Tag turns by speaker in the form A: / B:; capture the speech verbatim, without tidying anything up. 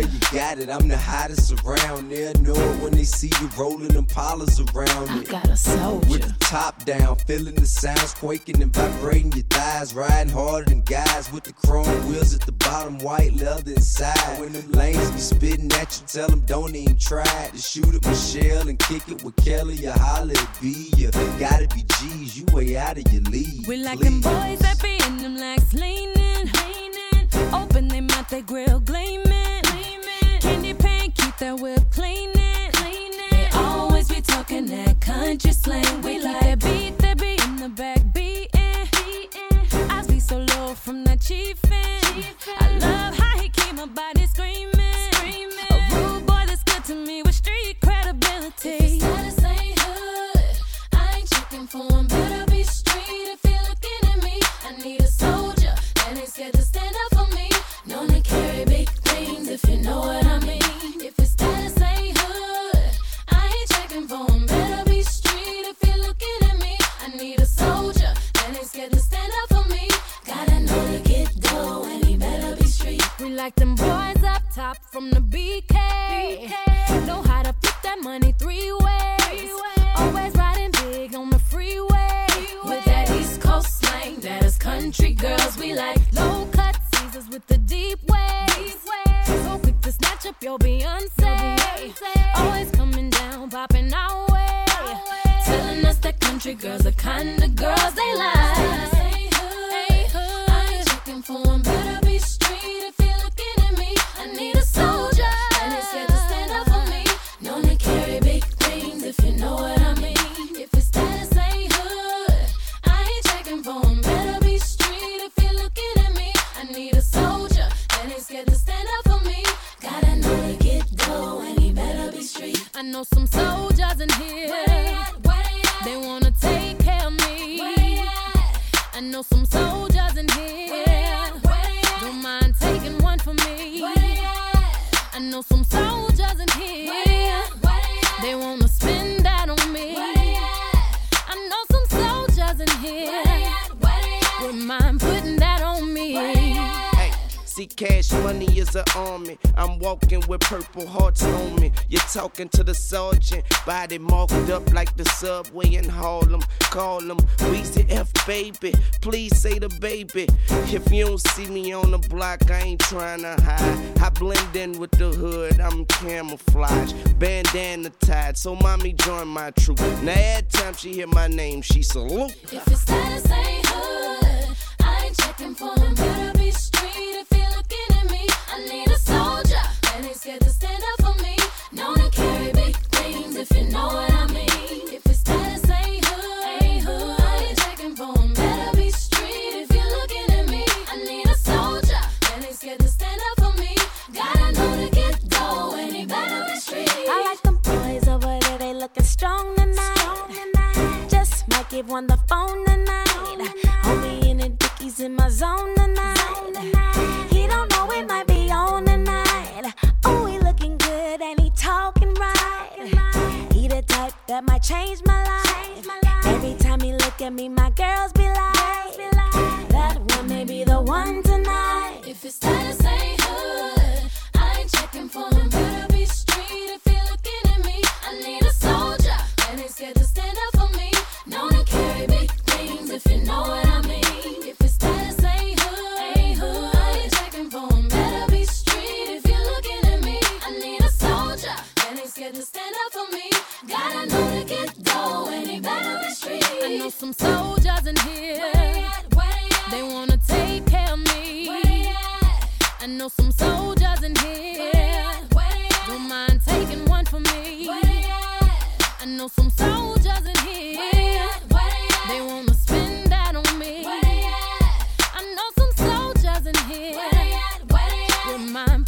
A: you got it, I'm the hottest around. They'll know it when they see you rolling them polars around
B: I
A: it.
B: got a soldier.
A: With the top down, feeling the sounds quaking and vibrating your thighs. Riding harder than guys with the chrome wheels at the bottom, white leather inside. When them lanes be spitting at you, tell them don't even try to shoot at Michelle and kick it with Kelly or holler at B. You gotta be G's, you way out of your league.
C: We like
A: please.
C: them boys that be in them legs leaning, leaning. Open them out, they grill gleaming, gleaming. Candy paint, keep that whip cleaning, cleaning. They always be talking that country slang. We like that beat, that beat in the back beating, beating. I be so low from that chiefin'. I love how he keep my body screaming, screaming. A rude boy that's good to me with street credibility.
D: If his status ain't hood, I ain't checking for him. Better be street if you're looking at me. I need a soldier that ain't scared to stand up for me. Known to carry big things if you know what I mean. If his status ain't hood, I ain't checking for him. Better be street if you're looking at me. I need a soldier that ain't scared to stand up for me. Gotta know to get dough and he better be street.
C: We like them boys up top from the B K. Know how to flip that money three ways. Always riding big on the freeway.
D: With that East Coast slang, that is country girls we like.
C: Low cut Caesars with the deep waves. So quick to snatch up your Beyonce. Always coming down, popping our way.
D: Telling us that country girls the kind of girls they like. I ain't checking for him. Better be street if you're looking at me. I need a soldier that ain't scared to stand up for me. Known to carry big things if you know what I mean. If his status ain't hood, I ain't checking for him. Better be street if you're looking at me. I need a soldier that ain't scared to stand up for me. Gotta know to get dough and he better be street.
C: I know some soldiers in here.
D: Where they at? Where they at?
C: They wanna take care of me.
D: Where they at?
C: I know some soldiers in here.
D: Where they at? Where they at?
C: Don't mind taking one for me.
D: Where they at?
C: I know some soldiers in here.
D: Where they at? Where they at?
C: They wanna spend that on me.
D: Where they at?
C: I know some soldiers in here.
D: Where they at? Where they at?
C: Wouldn't mind putting that on me.
D: Where they at?
E: Hey, see, cash money is an army. I'm walking with purple hearts on me. You're talking to the sergeant, body marked up like the subway in Harlem. Call him Weezy F, baby. Please say the baby. If you don't see me on the block, I ain't trying to hide. I blend in with the hood, I'm camouflage. Bandana tied, so mommy join my troop. Now every time she hear my name, she salute.
D: If his status ain't hood, I ain't checking for him. Better be street if you're looking at me. I need a soldier that ain't scared to stand up for me. Known to carry big things if you know what I mean. If his status ain't hood, ain't hood, I ain't checking for him. Better be street if you're looking at me. I need a soldier that ain't scared to stand up for me. Gotta know to get dough and he better be street.
B: I like them boys over there, they looking strong tonight. Just might give one the phone tonight. Homie in the dickies in my zone tonight. He don't know it might be on tonight. Oh, he looking good and he talking right. He the type that might change my life. Every time he look at me, my girls be like, that one may be the one tonight.
D: If his status ain't hood, I ain't checking for him. Better be street if you're looking at me. I need a soldier that ain't scared to stand up for me. Known to carry big things if you know what I mean. If his status ain't hood, ain't hood, I ain't checking for him. Better be street if you're looking at me. I need a soldier that ain't scared to stand up for me. Gotta know to get dough and he better be street.
C: I know some soldiers in here.
D: Where they at? Where they at?
C: They wanna take care of me.
D: Where they at?
C: I know some soldiers in here.
D: Where they at? Where they at?
C: Don't mind taking one for me.
D: Where they at?
C: I know some soldiers in here.
D: Where they at? Where they at?
C: They wanna spend that on me.
D: Where they at?
C: I know some soldiers in here.
D: Where they at? Where they at?
C: Wouldn't mind